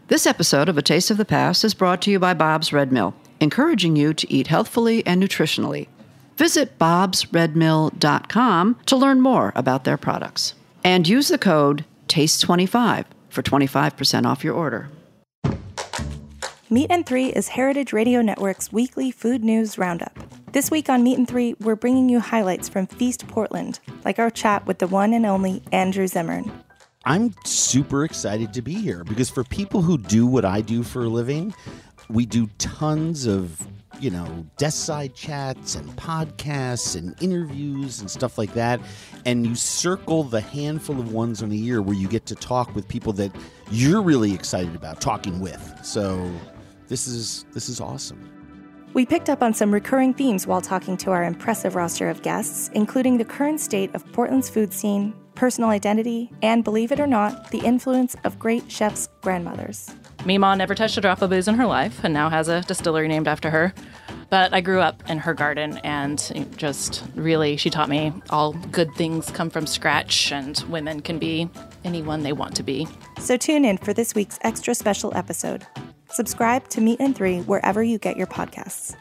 This episode of A Taste of the Past is brought to you by Bob's Red Mill, encouraging you to eat healthfully and nutritionally. Visit bobsredmill.com to learn more about their products. And use the code TASTE25 for 25% off your order. Meat and Three is Heritage Radio Network's weekly food news roundup. This week on Meat and Three, we're bringing you highlights from Feast Portland, like our chat with the one and only Andrew Zimmern. I'm super excited to be here because for people who do what I do for a living, we do tons of, desk side chats and podcasts and interviews and stuff like that. And you circle the handful of ones in a year where you get to talk with people that you're really excited about talking with. So this is awesome. We picked up on some recurring themes while talking to our impressive roster of guests, including the current state of Portland's food scene, personal identity, and, believe it or not, the influence of great chefs' grandmothers. Meemaw never touched a drop of booze in her life and now has a distillery named after her. But I grew up in her garden and just really, she taught me all good things come from scratch and women can be anyone they want to be. So tune in for this week's extra special episode. Subscribe to Meat and Three wherever you get your podcasts.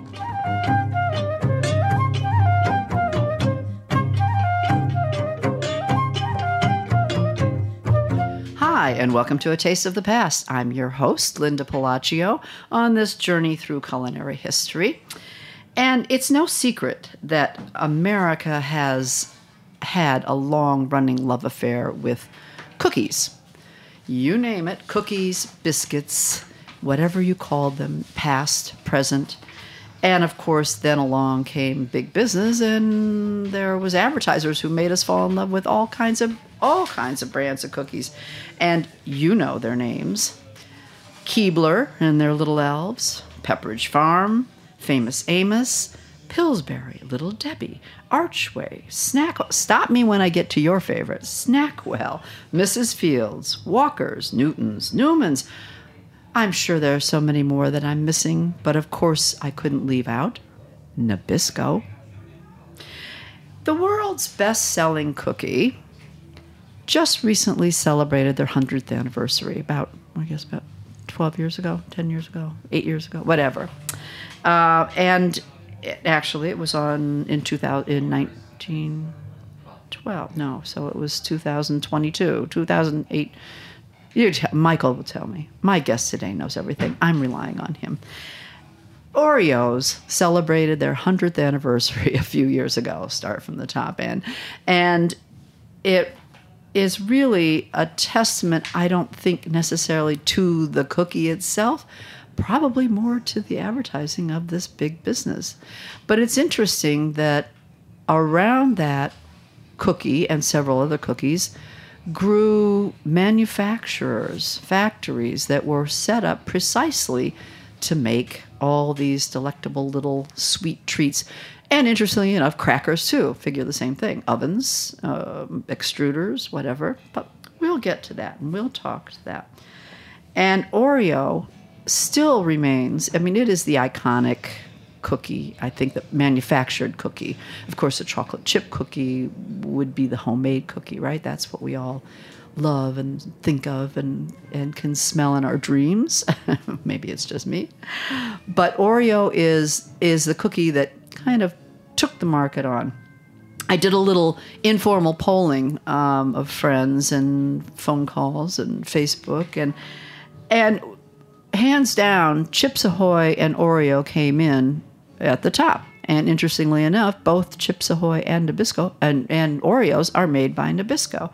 Hi, and welcome to A Taste of the Past. I'm your host, Linda Palacio, on this journey through culinary history. And it's no secret that America has had a long-running love affair with cookies. You name it, cookies, biscuits, whatever you called them, past, present. And of course, then along came big business, and there was advertisers who made us fall in love with all kinds of brands of cookies. And you know their names. Keebler and their Little Elves, Pepperidge Farm, Famous Amos, Pillsbury, Little Debbie, Archway, stop me when I get to your favorite, Snackwell, Mrs. Fields, Walker's, Newton's, Newman's. I'm sure there are so many more that I'm missing, but of course I couldn't leave out Nabisco. The world's best-selling cookie just recently celebrated their 100th anniversary, about 12 years ago, 10 years ago, 8 years ago, whatever. And it was in 1912. No, so it was 2022, 2008. Michael will tell me. My guest today knows everything. I'm relying on him. Oreos celebrated their 100th anniversary a few years ago. Start from the top end. And it is really a testament, I don't think necessarily to the cookie itself, probably more to the advertising of this big business. But it's interesting that around that cookie and several other cookies grew manufacturers, factories that were set up precisely to make all these delectable little sweet treats. And interestingly enough, crackers too, figure the same thing. Ovens, extruders, whatever. But we'll get to that and we'll talk to that. And Oreo still remains, it is the iconic cookie, I think, the manufactured cookie. Of course, a chocolate chip cookie would be the homemade cookie, right? That's what we all love and think of and can smell in our dreams. Maybe it's just me. But Oreo is the cookie that kind of took the market on. I did a little informal polling of friends and phone calls and Facebook, and hands down, Chips Ahoy and Oreo came in at the top. And interestingly enough, both Chips Ahoy and Nabisco and Oreos are made by Nabisco.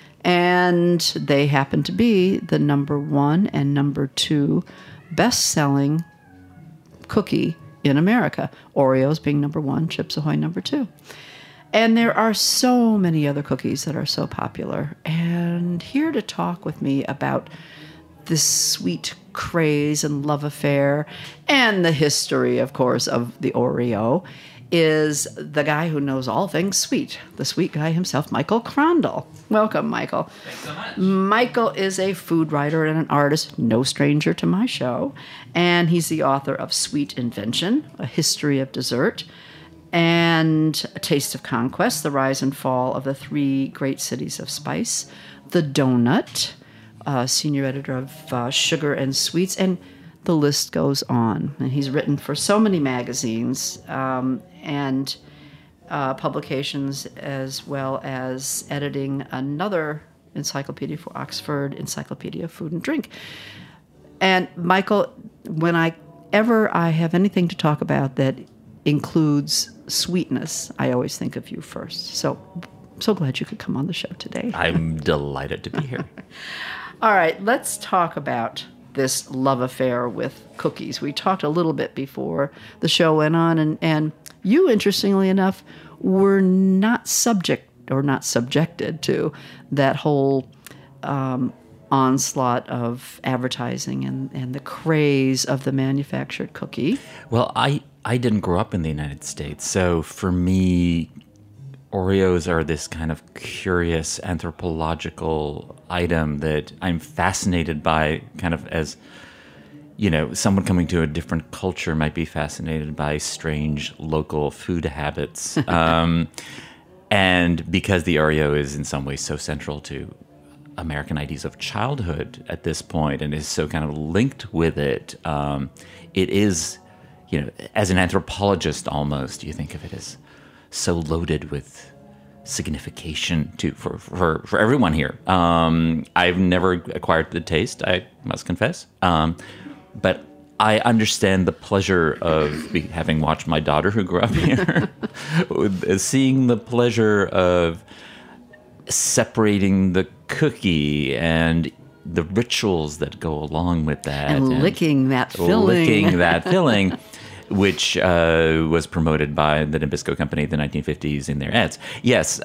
And they happen to be the number 1 and number 2 best-selling cookie in America. Oreos being number 1, Chips Ahoy number 2. And there are so many other cookies that are so popular. And here to talk with me about this sweet craze and love affair and the history, of course, of the Oreo is the guy who knows all things sweet, the sweet guy himself, Michael Crondall. Welcome, Michael. Thanks so much. Michael is a food writer and an artist, no stranger to my show, and he's the author of Sweet Invention, A History of Dessert, and A Taste of Conquest, The Rise and Fall of the Three Great Cities of Spice, The Donut, senior editor of Sugar and Sweets, and the list goes on. And he's written for so many magazines and publications, as well as editing another encyclopedia for Oxford, Encyclopedia of Food and Drink. And Michael, when I have anything to talk about that includes sweetness, I always think of you first. So glad you could come on the show today. I'm delighted to be here. All right, let's talk about this love affair with cookies. We talked a little bit before the show went on, and you, interestingly enough, were not subjected to that whole onslaught of advertising and the craze of the manufactured cookie. Well, I didn't grow up in the United States, so for me, Oreos are this kind of curious anthropological item that I'm fascinated by, kind of as, someone coming to a different culture might be fascinated by strange local food habits. And because the Oreo is in some ways so central to American ideas of childhood at this point and is so kind of linked with it, it is, as an anthropologist almost, you think of it as so loaded with signification for everyone here. I've never acquired the taste, I must confess. But I understand the pleasure of having watched my daughter who grew up here, seeing the pleasure of separating the cookie and the rituals that go along with that. And licking that filling. Which was promoted by the Nabisco Company in the 1950s in their ads. Yes.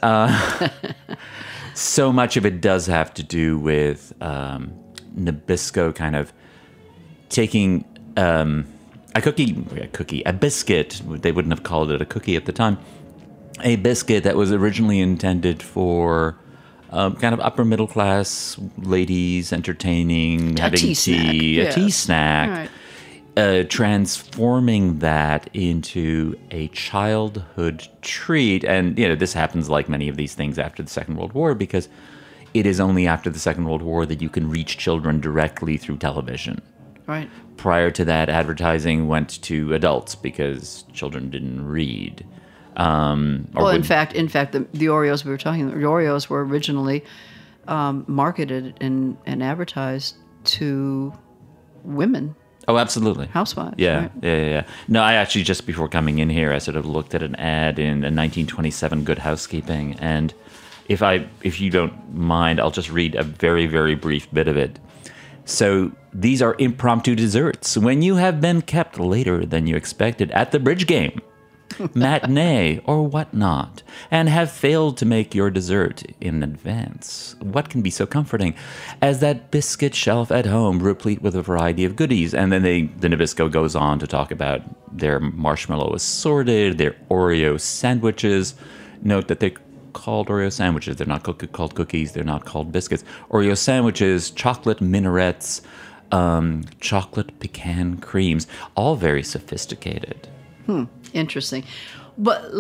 So much of it does have to do with Nabisco kind of taking a biscuit. They wouldn't have called it a cookie at the time. A biscuit that was originally intended for kind of upper middle class ladies entertaining, having tea, a tea snack. Right. Transforming that into a childhood treat. And, this happens like many of these things after the Second World War, because it is only after the Second World War that you can reach children directly through television. Right. Prior to that, advertising went to adults because children didn't read. In fact, the Oreos we were talking about, the Oreos were originally marketed and advertised to women. Oh, absolutely. Housewives. Yeah, right? yeah. No, I actually, just before coming in here, I sort of looked at an ad in a 1927 Good Housekeeping, and if you don't mind, I'll just read a very, very brief bit of it. So, these are impromptu desserts when you have been kept later than you expected at the bridge game, matinee, or whatnot, and have failed to make your dessert in advance. What can be so comforting as that biscuit shelf at home, replete with a variety of goodies? And then the Nabisco goes on to talk about their marshmallow assorted, their Oreo sandwiches. Note that they're called Oreo sandwiches. They're not called cookies. They're not called biscuits. Oreo sandwiches, chocolate minarets, chocolate pecan creams, all very sophisticated. Interesting. But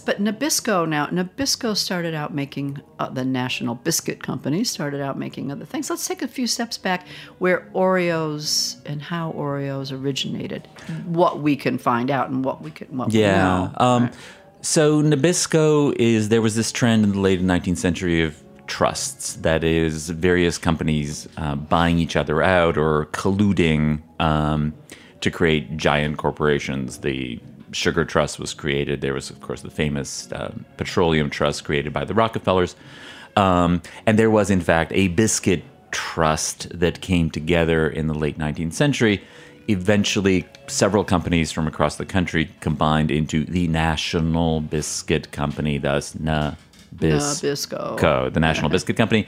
Nabisco started out making, the National Biscuit Company started out making other things. Let's take a few steps back where Oreos and how Oreos originated, what we can find out and what we know. Right. So Nabisco there was this trend in the late 19th century of trusts, that is, various companies buying each other out or colluding to create giant corporations. The Sugar Trust was created. There was, of course, the famous Petroleum Trust created by the Rockefellers. And there was, in fact, a biscuit trust that came together in the late 19th century. Eventually, several companies from across the country combined into the National Biscuit Company, thus Nabisco, the National Biscuit Company.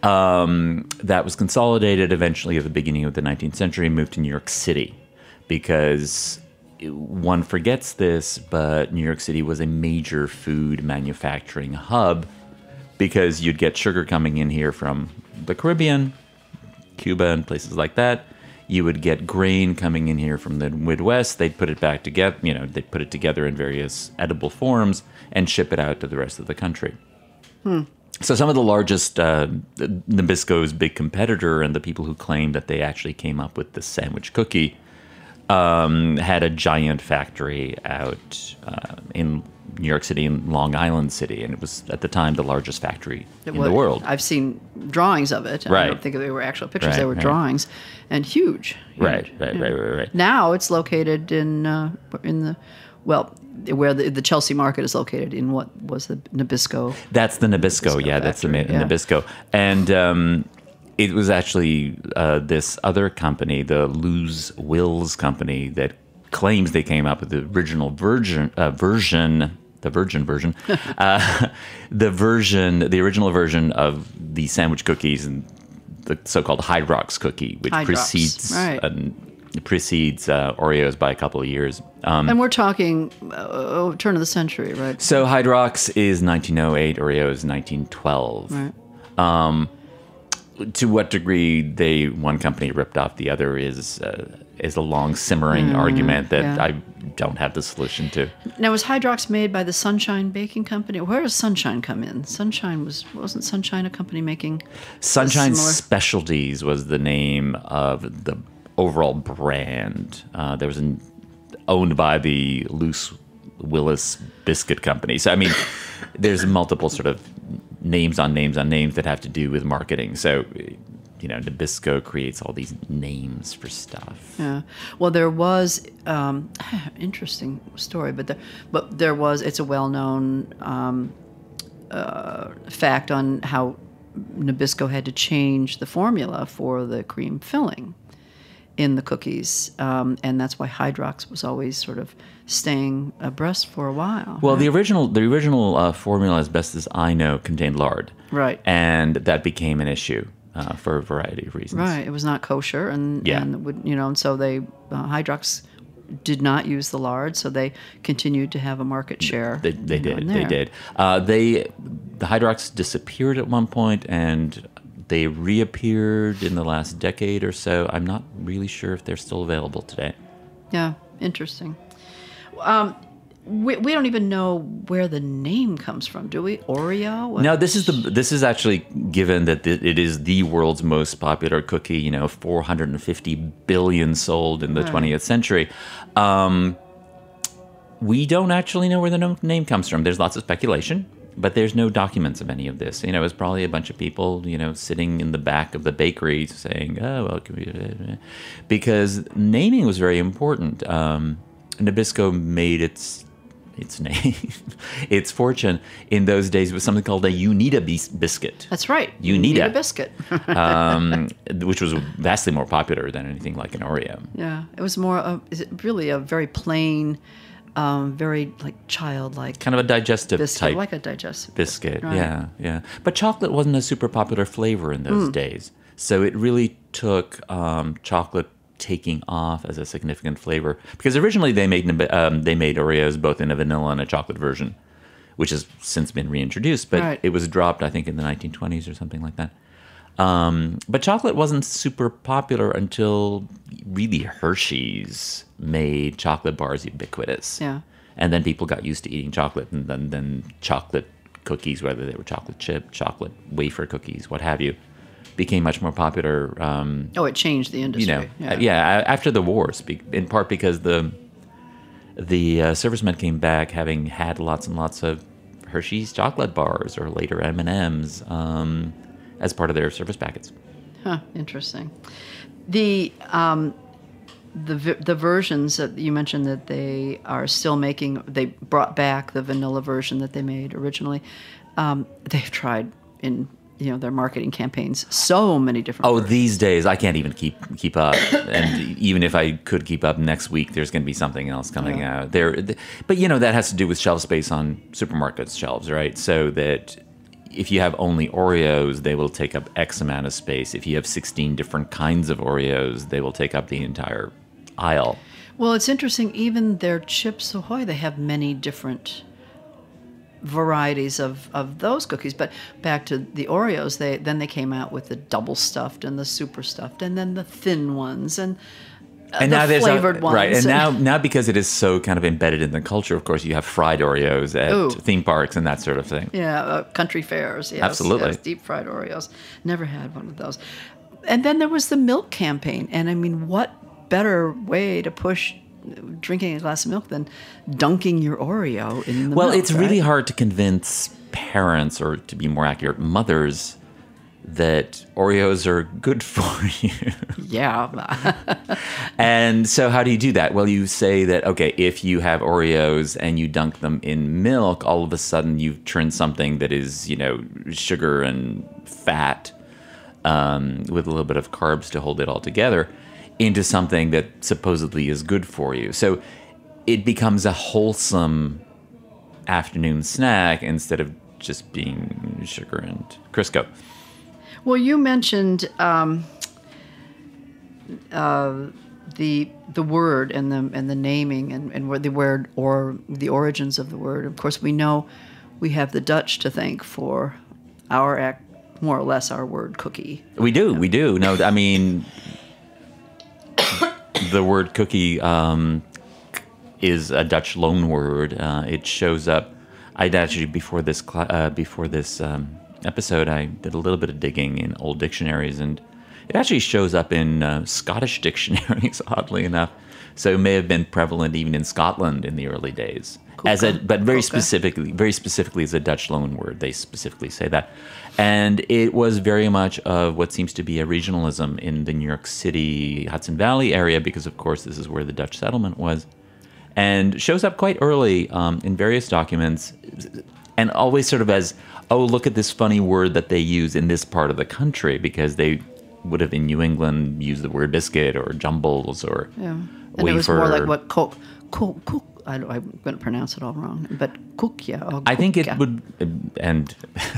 That was consolidated eventually at the beginning of the 19th century and moved to New York City, because one forgets this, but New York City was a major food manufacturing hub, because you'd get sugar coming in here from the Caribbean, Cuba, and places like that. You would get grain coming in here from the Midwest. They'd put it back together, they'd put it together in various edible forms and ship it out to the rest of the country. So some of the largest, Nabisco's big competitor and the people who claimed that they actually came up with the sandwich cookie had a giant factory out in New York City and Long Island City, and it was at the time the largest factory in the world. I've seen drawings of it. Right. I don't think they were actual pictures; Right, they were right. drawings, and huge. Right. Now it's located in the where the Chelsea Market is located in what was the Nabisco. That's the Nabisco. Yeah, that's the factory, yeah. Nabisco. And it was actually this other company, the Lose Wills company, that claims they came up with the original version, the original version of the sandwich cookies and the so-called Hydrox cookie, which precedes Oreos by a couple of years. And we're talking turn of the century, right? So Hydrox is 1908, Oreos 1912. Right. To what degree one company ripped off the other is a long simmering argument that I don't have the solution to. Now, was Hydrox made by the Sunshine Baking Company? Where does Sunshine come in? Wasn't Sunshine a company making Sunshine similar? Specialties was the name of the overall brand. There was owned by the Loose Willis Biscuit Company. So I mean, there's multiple sort of names on names that have to do with marketing. So, Nabisco creates all these names for stuff. Yeah. Well, there was interesting story, but there was. It's a well-known fact on how Nabisco had to change the formula for the cream filling in the cookies, and that's why Hydrox was always sort of staying abreast for a while. Well, the original formula, as best as I know, contained lard, right, and that became an issue for a variety of reasons. Right, it was not kosher, and so they Hydrox did not use the lard, so they continued to have a market share. They did. The Hydrox disappeared at one point, and they reappeared in the last decade or so. I'm not really sure if they're still available today. Yeah, interesting. We don't even know where the name comes from, do we? Oreo? No, this is actually given that it is the world's most popular cookie. 450 billion sold in the 20th century. We don't actually know where the name comes from. There's lots of speculation, but there's no documents of any of this. It was probably a bunch of people, sitting in the back of the bakery saying, "Oh, well," because naming was very important. Nabisco made its name, its fortune in those days with something called a Unita biscuit. That's right. Unita biscuit. Which was vastly more popular than anything like an Oreo. Yeah, it was more. Is it really a very plain, very childlike kind of a digestive biscuit, type, like a digestive biscuit. Right. Yeah. But chocolate wasn't a super popular flavor in those days, so it really took chocolate taking off as a significant flavor, because originally they made Oreos both in a vanilla and a chocolate version, which has since been reintroduced, but it was dropped, I think, in the 1920s or something like that. But chocolate wasn't super popular until really Hershey's made chocolate bars ubiquitous. Yeah. And then people got used to eating chocolate, and then chocolate cookies, whether they were chocolate chip, chocolate wafer cookies, what have you, became much more popular. It changed the industry. After the wars, in part because the servicemen came back having had lots and lots of Hershey's chocolate bars or later M&Ms as part of their service packets. Huh, interesting. The versions that you mentioned that they are still making, they brought back the vanilla version that they made originally. They've tried in their marketing campaigns so many different versions. These days I can't even keep up, and even if I could keep up, next week there's going to be something else coming out there. But that has to do with shelf space on supermarkets shelves, right? So that if you have only Oreos, they will take up X amount of space. If you have 16 different kinds of Oreos, they will take up the entire aisle. Well, it's interesting. Even their Chips Ahoy, they have many different varieties of those cookies. But back to the Oreos, they came out with the double stuffed and the super stuffed, and then the thin ones, and And the now there's flavored ones. right, and now because it is so kind of embedded in the culture, of course, you have fried Oreos at Ooh. theme parks and that sort of thing. Yeah, country fairs. Yes, Absolutely. yes, deep fried Oreos. Never had one of those. And then there was the milk campaign. And I mean, what better way to push drinking a glass of milk than dunking your Oreo in the milk? Well, it's really right? hard to convince parents, or to be more accurate, mothers, that Oreos are good for you. Yeah. And so how do you do that? Well, you say that, okay, if you have Oreos and you dunk them in milk, all of a sudden you've turned something that is, sugar and fat with a little bit of carbs to hold it all together into something that supposedly is good for you. So it becomes a wholesome afternoon snack instead of just being sugar and Crisco. Well, you mentioned the word and the naming and where the word or the origins of the word. Of course, we know we have the Dutch to thank for our more or less our word cookie. We do. No, I mean, the word cookie is a Dutch loan word. It shows up. I'd actually before this episode, I did a little bit of digging in old dictionaries, and it actually shows up in Scottish dictionaries, oddly enough. So it may have been prevalent even in Scotland in the early days, but very specifically as a Dutch loan word. They specifically say that, and it was very much of what seems to be a regionalism in the New York City, Hudson Valley area, because of course this is where the Dutch settlement was, and shows up quite early in various documents, and always sort of as, oh, look at this funny word that they use in this part of the country, because they would have in New England used the word biscuit or jumbles or And it was more like what cook. I'm going to pronounce it all wrong, but kukja. I think it would, and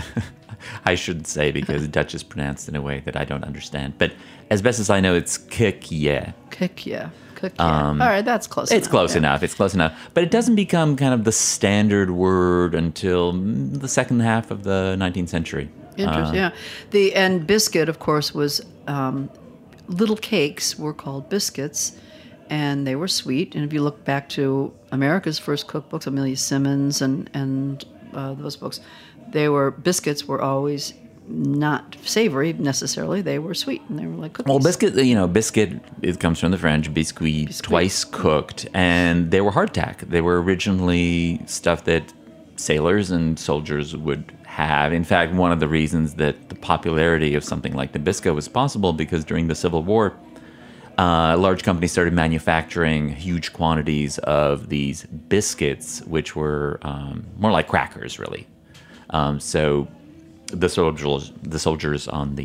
I should say because Dutch is pronounced in a way that I don't understand. But as best as I know, it's kikje. Kikja. All right, that's close enough. It's close enough. It's close enough. But it doesn't become kind of the standard word until the second half of the 19th century. Interesting, yeah. And biscuit, of course, was little cakes were called biscuits, and they were sweet. And if you look back to America's first cookbooks, Amelia Simmons and those books, biscuits were always not savory necessarily. They were sweet, and they were like cookies. Well, biscuit, it comes from the French, biscuit, twice cooked, and they were hardtack. They were originally stuff that sailors and soldiers would have. In fact, one of the reasons that the popularity of something like Nabisco was possible, because during the Civil War, large companies started manufacturing huge quantities of these biscuits, which were more like crackers, really. So the soldiers on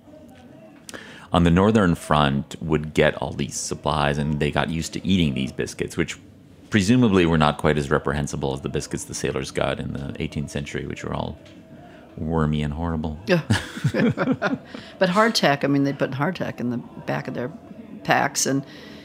the northern front would get all these supplies, and they got used to eating these biscuits, which presumably were not quite as reprehensible as the biscuits the sailors got in the 18th century, which were all wormy and horrible. Yeah. But hardtack, they put hardtack in the back of their packs, and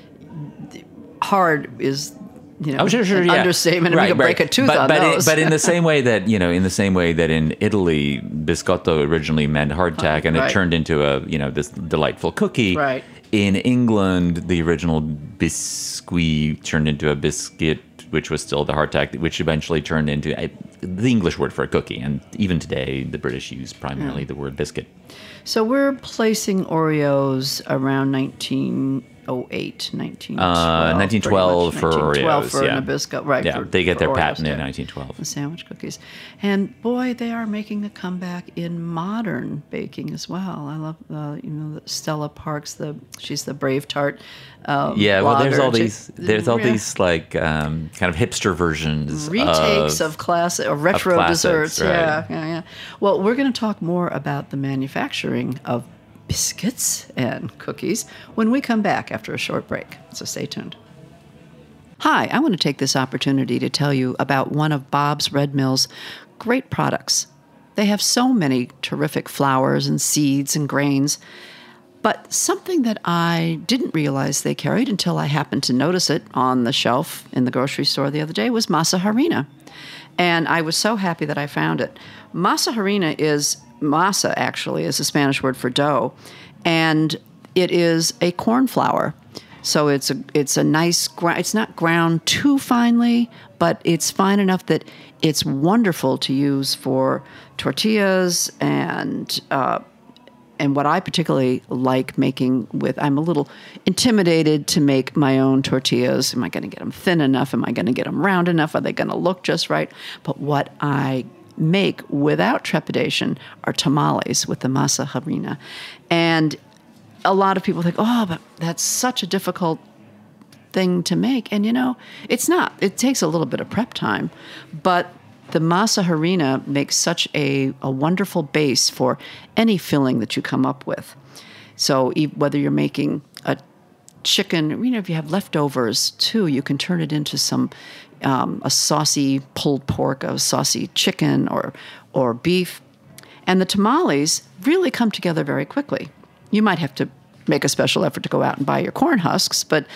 hard is an understatement, and we could break a tooth on those. But in the same way that in Italy, biscotto originally meant hardtack, and it turned into this delightful cookie. Right. In England, the original biscuit turned into a biscuit, which was still the hardtack, which eventually turned into the English word for a cookie. And even today, the British use primarily the word biscuit. So we're placing Oreos around 1908, 1912 for Oreos. For Nabisco, right? Yeah, they get their patent in 1912. The sandwich cookies, and boy, they are making a comeback in modern baking as well. I love Stella Parks. She's the Brave Tart. Well, there's all these like kind of hipster versions, retakes of classic or retro desserts. Right. Yeah. Well, we're going to talk more about the manufacturing of biscuits and cookies when we come back after a short break. So stay tuned. Hi, I want to take this opportunity to tell you about one of Bob's Red Mill's great products. They have so many terrific flours and seeds and grains, but something that I didn't realize they carried until I happened to notice it on the shelf in the grocery store the other day was masa harina. And I was so happy that I found it. Masa actually is a Spanish word for dough, and it is a corn flour. So it's a nice it's not ground too finely, but it's fine enough that it's wonderful to use for tortillas and what I particularly like making with, I'm a little intimidated to make my own tortillas. Am I going to get them thin enough? Am I going to get them round enough? Are they going to look just right? But what I make without trepidation are tamales with the masa harina. And a lot of people think, oh, but that's such a difficult thing to make. And, it's not. It takes a little bit of prep time. But the masa harina makes such a wonderful base for any filling that you come up with. So whether you're making a chicken, if you have leftovers too, you can turn it into some a saucy pulled pork, a saucy chicken or beef. And the tamales really come together very quickly. You might have to make a special effort to go out and buy your corn husks, but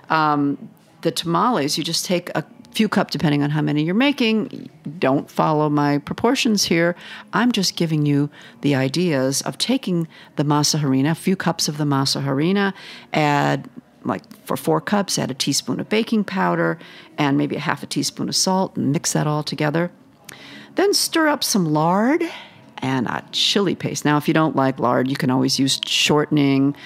the tamales, you just take a few cups, depending on how many you're making. Don't follow my proportions here. I'm just giving you the ideas of taking the masa harina, a few cups of the masa harina, add, like for 4 cups, add a teaspoon of baking powder and maybe a half a teaspoon of salt and mix that all together. Then stir up some lard and a chili paste. Now, if you don't like lard, you can always use shortening,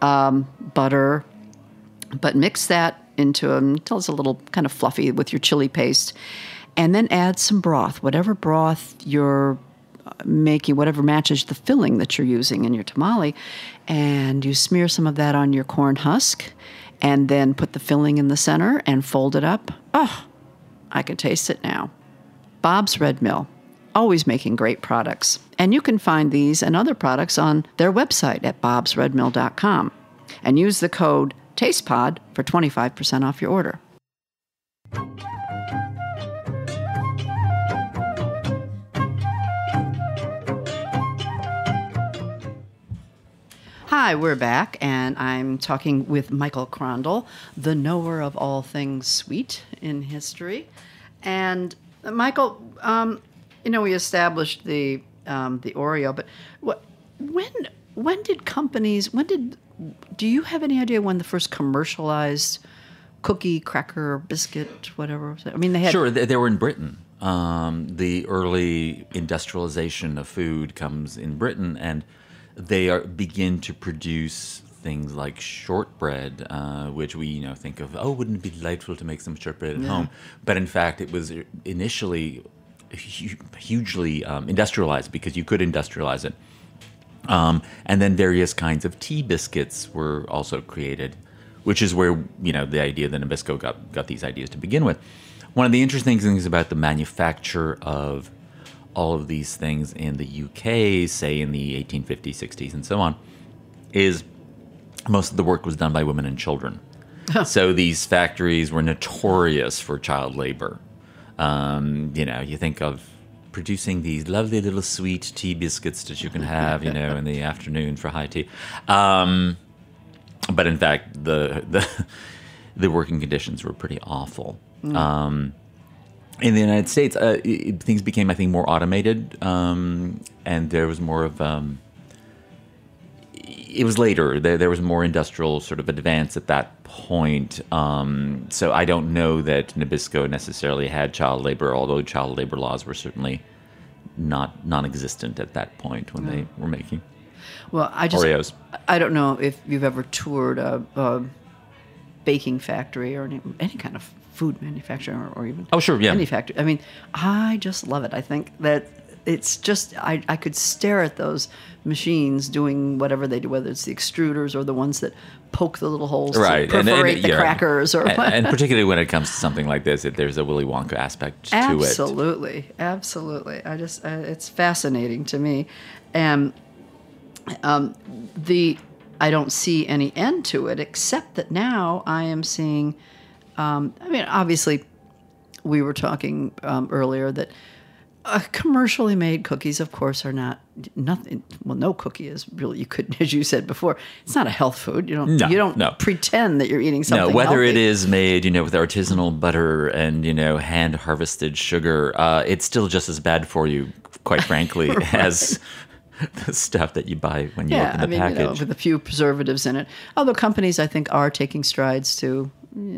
butter, but mix that into until it's a little kind of fluffy with your chili paste. And then add some broth, whatever broth you're making, whatever matches the filling that you're using in your tamale. And you smear some of that on your corn husk and then put the filling in the center and fold it up. Oh, I can taste it now. Bob's Red Mill, always making great products. And you can find these and other products on their website at bobsredmill.com. And use the code TastePod for 25% off your order. Hi, we're back, and I'm talking with Michael Crondall, the knower of all things sweet in history. And Michael, we established the Oreo, but when did companies? Do you have any idea when the first commercialized cookie, cracker, biscuit, whatever was it? I mean, they had... Sure, they were in Britain. The early industrialization of food comes in Britain, and they begin to produce things like shortbread, which we think of, wouldn't it be delightful to make some shortbread at home? But in fact, it was initially hugely industrialized because you could industrialize it. And then various kinds of tea biscuits were also created, which is where, the idea that Nabisco got these ideas to begin with. One of the interesting things about the manufacture of all of these things in the UK, say in the 1850s, 60s, and so on, is most of the work was done by women and children. So these factories were notorious for child labor. You think of producing these lovely little sweet tea biscuits that you can have, in the afternoon for high tea. But in fact, the working conditions were pretty awful. In the United States, things became, I think, more automated, and there was more of... it was later. There was more industrial sort of advance at that point. So I don't know that Nabisco necessarily had child labor, although child labor laws were certainly not non-existent at that point when they were making Oreos. I don't know if you've ever toured a baking factory or any kind of food manufacturer or even any factory. I mean, I just love it. I think that it's just, I could stare at those machines doing whatever they do, whether it's the extruders or the ones that poke the little holes to perforate the crackers. And particularly when it comes to something like this, there's a Willy Wonka aspect to it. Absolutely. It's fascinating to me. And I don't see any end to it, except that now I am seeing, obviously we were talking earlier that commercially made cookies, of course, are nothing. Well, no cookie is really, you could, as you said before, it's not a health food. You don't pretend that you're eating something whether healthy. It is made, with artisanal butter and, hand harvested sugar, it's still just as bad for you, quite frankly, right. as the stuff that you buy when you open the package. With a few preservatives in it. Although companies, I think, are taking strides to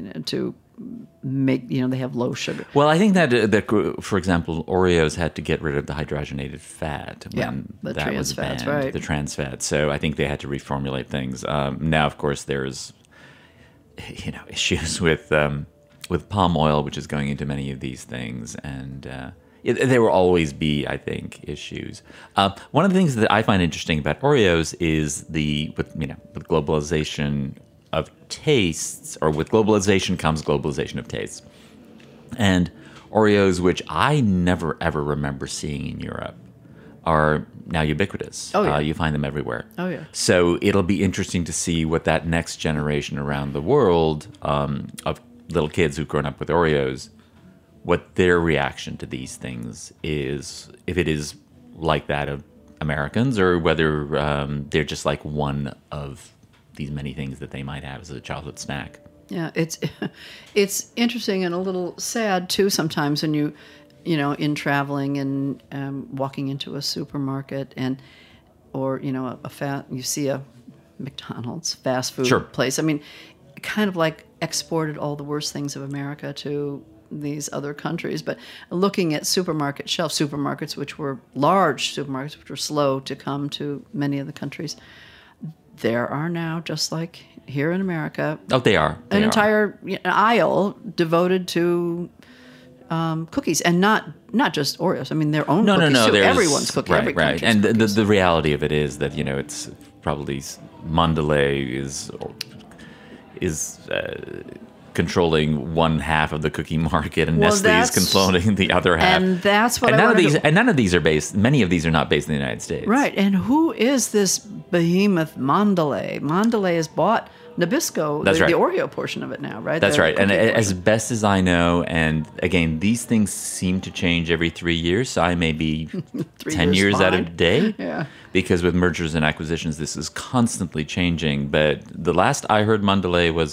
make, they have low sugar. Well, I think that for example, Oreos had to get rid of the hydrogenated fat when the that trans was banned, fats, right. the trans fat. So I think they had to reformulate things. Now, of course, there's issues with palm oil, which is going into many of these things, and there will always be, I think, issues. One of the things that I find interesting about Oreos is with globalization of tastes, or with globalization comes globalization of tastes. And Oreos, which I never ever remember seeing in Europe, are now ubiquitous. Oh, yeah. You find them everywhere. Oh, yeah. So it'll be interesting to see what that next generation around the world of little kids who've grown up with Oreos, what their reaction to these things is, if it is like that of Americans, or whether they're just like one of these many things that they might have as a childhood snack. Yeah, it's interesting and a little sad too sometimes when you in traveling and walking into a supermarket or you see a McDonald's fast food Sure. place. I mean, kind of like exported all the worst things of America to these other countries. But looking at supermarkets, which were large supermarkets, which were slow to come to many of the countries, there are now, just like here in America, They are. Entire aisle devoted to cookies, and not just Oreos. I mean, their own cookies too. Everyone's cookie. Right, every right. country's And cookies. the reality of it is that it's probably Mondelez is controlling one half of the cookie market, and Nestle is controlling the other half. And that's what none of these are based. Many of these are not based in the United States. Right. And who is this behemoth Mondelez? Mondelez has bought Nabisco, That's right. the Oreo portion of it now, right? That's The right. And cookie as portion. best as I know, and again, these things seem to change every 3 years, so I may be 10 years out of date. Yeah. Because with mergers and acquisitions, this is constantly changing. But the last I heard, Mondelez was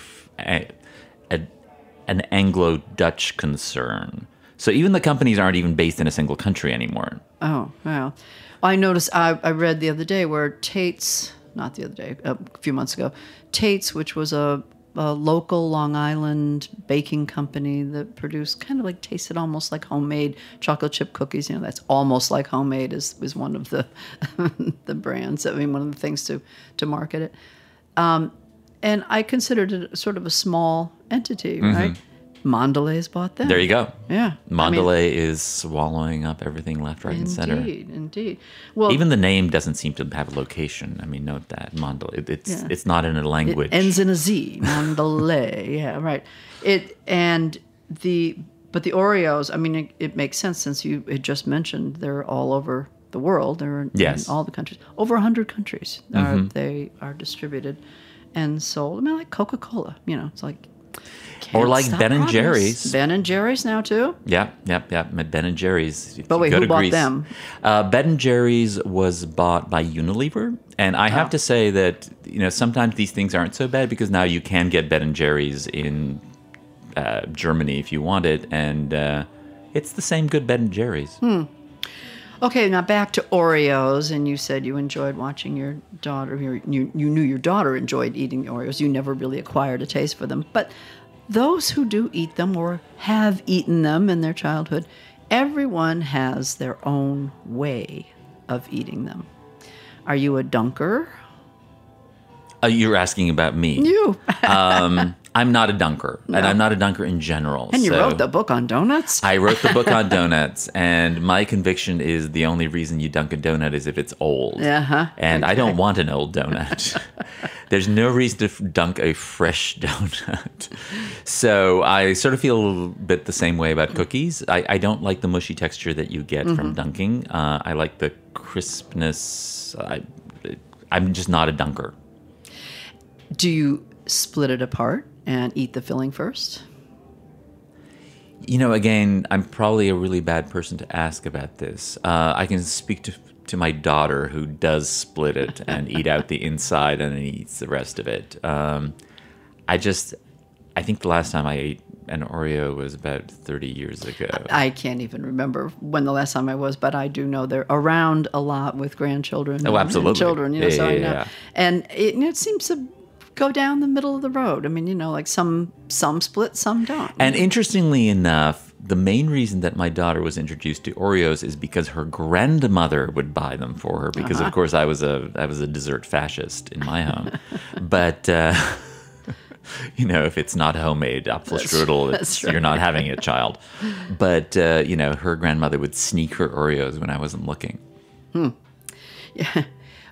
an Anglo-Dutch concern. So even the companies aren't even based in a single country anymore. Oh, wow. I noticed, I read the other day where Tate's, not the other day, a few months ago, Tate's, which was a local Long Island baking company that produced kind of like, tasted almost like homemade chocolate chip cookies. That's almost like homemade is one of the the brands. I mean, one of the things to market it. And I considered it sort of a small entity, right? Mondelez bought them. There you go. Yeah. Mondelez is swallowing up everything left, right, and center. Indeed. Well, Even the name doesn't seem to have a location. I mean, note that Mondelez. It's not in a language. it ends in a Z. Mondelez. Yeah, right. But the Oreos, I mean, it makes sense since you had just mentioned they're all over the world. They're in all the countries. Over 100 countries they are distributed and sold. I mean, like Coca-Cola. It's like... Or like Stop Ben and progress. Jerry's. Ben and Jerry's now too? Yeah. Ben and Jerry's. But wait, who bought them? Ben and Jerry's was bought by Unilever. And I have to say that, sometimes these things aren't so bad because now you can get Ben and Jerry's in Germany if you want it. And it's the same good Ben and Jerry's. Okay, now back to Oreos, and you said you enjoyed watching your daughter. You knew your daughter enjoyed eating the Oreos. You never really acquired a taste for them. But those who do eat them or have eaten them in their childhood, everyone has their own way of eating them. Are you a dunker? You're asking about me. You. I'm not a dunker, and I'm not a dunker in general. And you wrote the book on donuts? I wrote the book on donuts, and my conviction is the only reason you dunk a donut is if it's old. And I don't want an old donut. There's no reason to dunk a fresh donut. So I sort of feel a little bit the same way about cookies. I don't like the mushy texture that you get from dunking. I like the crispness. I'm just not a dunker. Do you split it apart and eat the filling first? Again, I'm probably a really bad person to ask about this. I can speak to my daughter who does split it and eat out the inside and then eats the rest of it. I think the last time I ate an Oreo was about 30 years ago. I can't even remember when the last time I was, but I do know they're around a lot with grandchildren. Oh, absolutely. And children, you know, so I know. Yeah. And it seems to go down the middle of the road. I mean, you know, like some split, some don't. And interestingly enough, the main reason that my daughter was introduced to Oreos is because her grandmother would buy them for her. Because of course I was a dessert fascist in my home, but you know, if it's not homemade Apfelstrudel, that's right. you're not having it, child. But you know, her grandmother would sneak her Oreos when I wasn't looking. Yeah.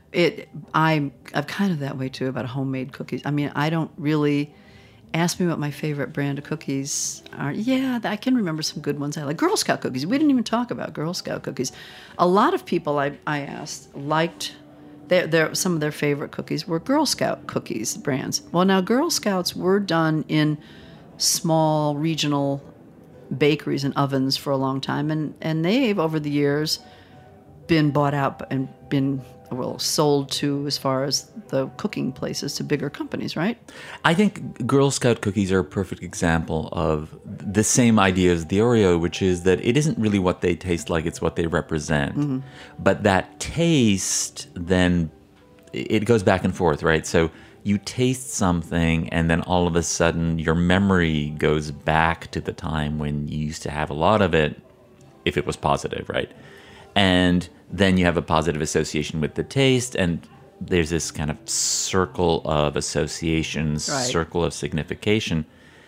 I'm kind of that way too about homemade cookies. I mean, I don't really ask me what my favorite brand of cookies are. Yeah, I can remember some good ones. I like Girl Scout cookies. We didn't even talk about Girl Scout cookies. A lot of people I asked liked some of their favorite cookies were Girl Scout cookies brands. Well, now Girl Scouts were done in small regional bakeries and ovens for a long time, and they've over the years been bought out and been sold to, as far as the cooking places, to bigger companies, right? I think Girl Scout cookies are a perfect example of the same idea as the Oreo, which is that it isn't really what they taste like, it's what they represent. Mm-hmm. But that taste, then, it goes back and forth, right? So you taste something, and then all of a sudden your memory goes back to the time when you used to have a lot of it, if it was positive, right? And then you have a positive association with the taste, and there's this kind of circle of associations, right. Circle of signification.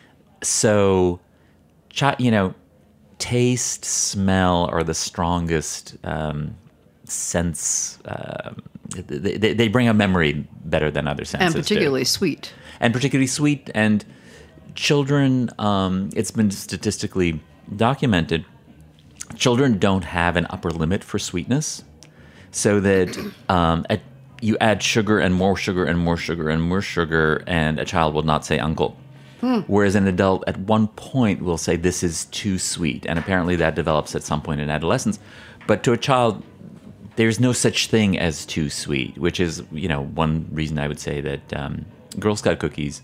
So, you know, taste, smell are the strongest sense. They bring a memory better than other senses. And particularly sweet. And particularly sweet. And children, it's been statistically documented, children don't have an upper limit for sweetness, so that you add sugar and more sugar and more sugar and more sugar, and a child will not say uncle. Whereas an adult at one point will say, this is too sweet. And apparently that develops at some point in adolescence. But to a child, there's no such thing as too sweet, which is, you know, one reason I would say that Girl Scout cookies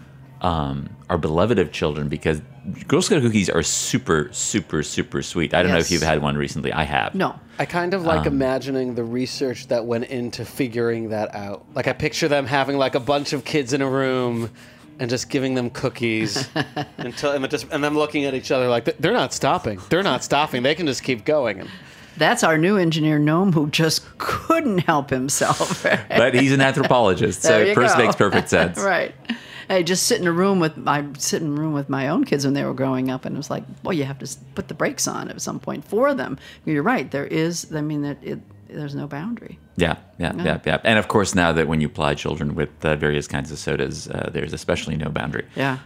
are beloved of children, because Girl Scout cookies are super, super, super sweet. I don't know if you've had one recently. I have. No. I kind of like imagining the research that went into figuring that out. Like, I picture them having like a bunch of kids in a room and just giving them cookies and them looking at each other like, they're not stopping. They're not stopping. They can just keep going. And that's our new engineer, Noam, who just couldn't help himself. Right? But he's an anthropologist, so it makes perfect sense. Right. I just sit in a room with my own kids when they were growing up, and it was like, well, you have to put the brakes on at some point for them. You're right. There's no boundary. Yeah. And of course, now that when you ply children with various kinds of sodas, there's especially no boundary. Yeah.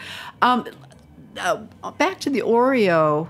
Back to the Oreo,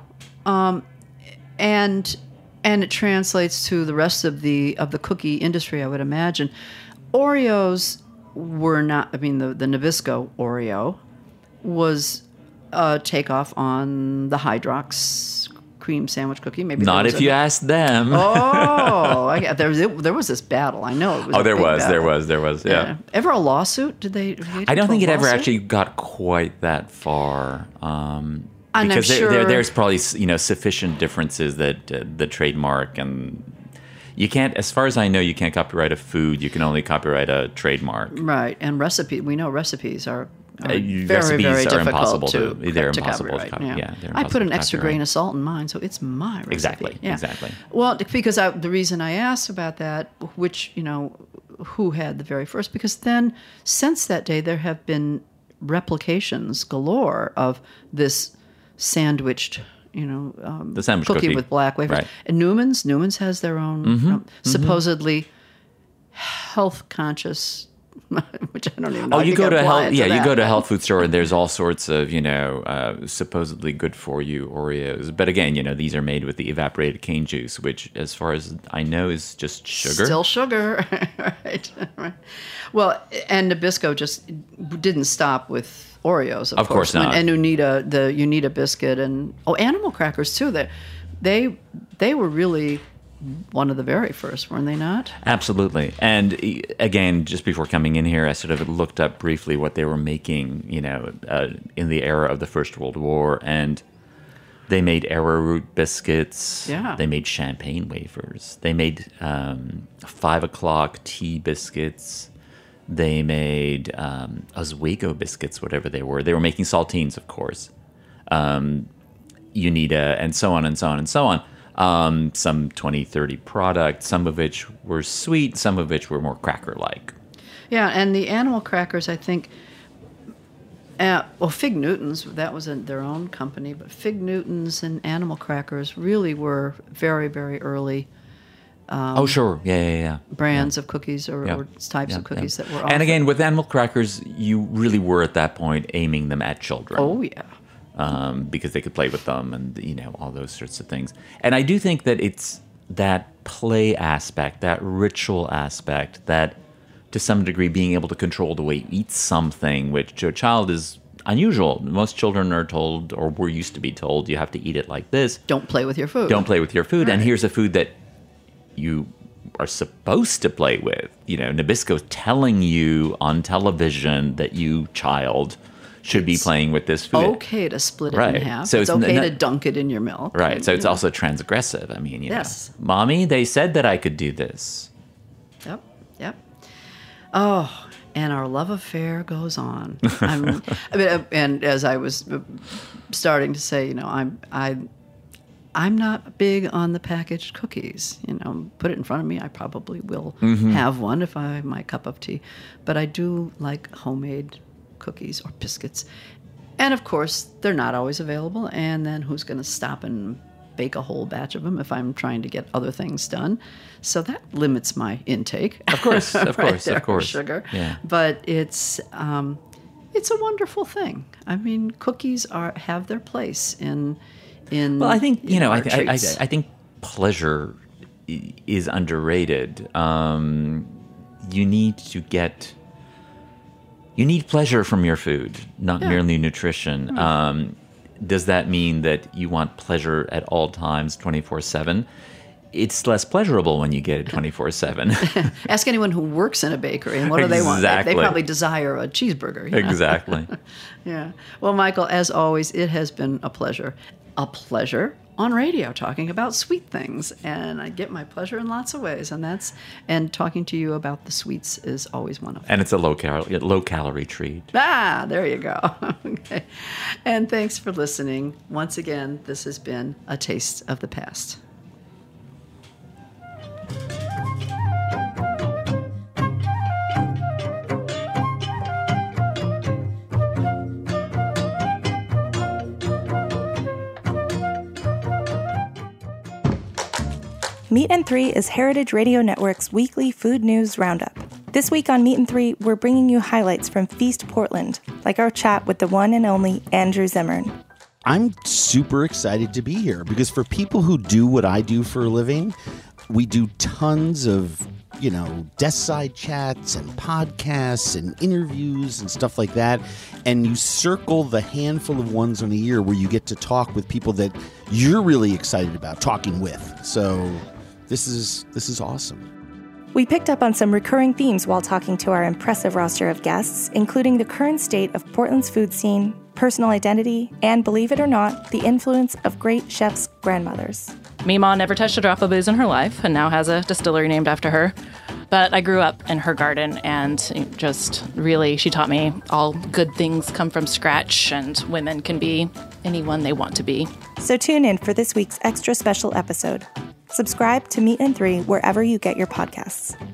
and it translates to the rest of the cookie industry, I would imagine. Oreos were not, I mean, the Nabisco Oreo was a takeoff on the Hydrox cream sandwich cookie. Maybe not if you ask them. Oh, there was this battle. I know it was. Oh, there was. Yeah. Ever a lawsuit? Did they I don't think it ever actually got quite that far. And because I'm sure there's probably, you know, sufficient differences that the trademark, and you can't, as far as I know, you can't copyright a food. You can only copyright a trademark. Right, and we know recipes are very, recipes very are difficult impossible to they're impossible copyright. to Yeah. they're I put an extra copyright. grain of salt in mine, so it's my recipe. Exactly. Well, because the reason I asked about that, which, you know, who had the very first, because then since that day there have been replications galore of this sandwiched, you know, the sandwich cookie with black wafers. Right. And Newman's has their own supposedly health conscious, which I don't even know. Oh, you go to health. Yeah, you go to a that. health food store, and there's all sorts of, you know, supposedly good for you Oreos. But again, you know, these are made with the evaporated cane juice, which, as far as I know, is just sugar. Still sugar, right? Well, and Nabisco just didn't stop with Oreos, of course not. And Unita, the Unita biscuit, and Animal Crackers too. They were really one of the very first, weren't they not? Absolutely. And again, just before coming in here, I sort of looked up briefly what they were making, in the era of the First World War. And they made arrowroot biscuits. Yeah. They made champagne wafers. They made 5 o'clock tea biscuits. They made Oswego biscuits, whatever they were. They were making saltines, of course. Unita, and so on and so on and so on. Some 20, 30 products, some of which were sweet, some of which were more cracker-like. Yeah, and the animal crackers, I think, Fig Newtons, that was their own company, but Fig Newtons and animal crackers really were very, very early Oh, sure. Yeah. brands of cookies or types of cookies that were offered. And again, with animal crackers, you really were at that point aiming them at children. Oh, yeah. Because they could play with them and, all those sorts of things. And I do think that it's that play aspect, that ritual aspect, that to some degree being able to control the way you eat something, which to a child is unusual. Most children are told, or were used to be told, you have to eat it like this. Don't play with your food. Don't play with your food. Right. And here's a food that you are supposed to play with. Nabisco's telling you on television that you, child, should be playing with this food. Okay to split it Right. in half. So it's it's okay not- to dunk it in your milk. Right. So it's also transgressive. I mean, Yes. Mommy, they said that I could do this. Yep. Oh, and our love affair goes on. And as I was starting to say, I'm not big on the packaged cookies. Put it in front of me, I probably will have one if I have my cup of tea. But I do like homemade cookies or biscuits. And of course, they're not always available. And then who's going to stop and bake a whole batch of them if I'm trying to get other things done? So that limits my intake. Of course, of course, there of course. for sugar. Yeah. But it's a wonderful thing. I mean, cookies have their place in. Well, I think our treats. I think pleasure is underrated. You need pleasure from your food, not merely nutrition. Does that mean that you want pleasure at all times, 24/7? It's less pleasurable when you get it 24/7. Ask anyone who works in a bakery, and what do they want? They Exactly. probably desire a cheeseburger. Exactly. Yeah. Well, Michael, as always, it has been a pleasure. A pleasure on radio talking about sweet things. And I get my pleasure in lots of ways. And talking to you about the sweets is always one of them. And it's a low calorie treat. There you go. Okay. And thanks for listening. Once again, this has been A Taste of the Past. Meat and Three is Heritage Radio Network's weekly food news roundup. This week on Meat and Three, we're bringing you highlights from Feast Portland, like our chat with the one and only Andrew Zimmern. I'm super excited to be here because for people who do what I do for a living, we do tons of, desk side chats and podcasts and interviews and stuff like that. And you circle the handful of ones in a year where you get to talk with people that you're really excited about talking with. So this is awesome. We picked up on some recurring themes while talking to our impressive roster of guests, including the current state of Portland's food scene, personal identity, and, believe it or not, the influence of great chefs' grandmothers. Meemaw never touched a drop of booze in her life and now has a distillery named after her. But I grew up in her garden and just really, she taught me all good things come from scratch and women can be anyone they want to be. So tune in for this week's extra special episode. Subscribe to Meat and Three wherever you get your podcasts.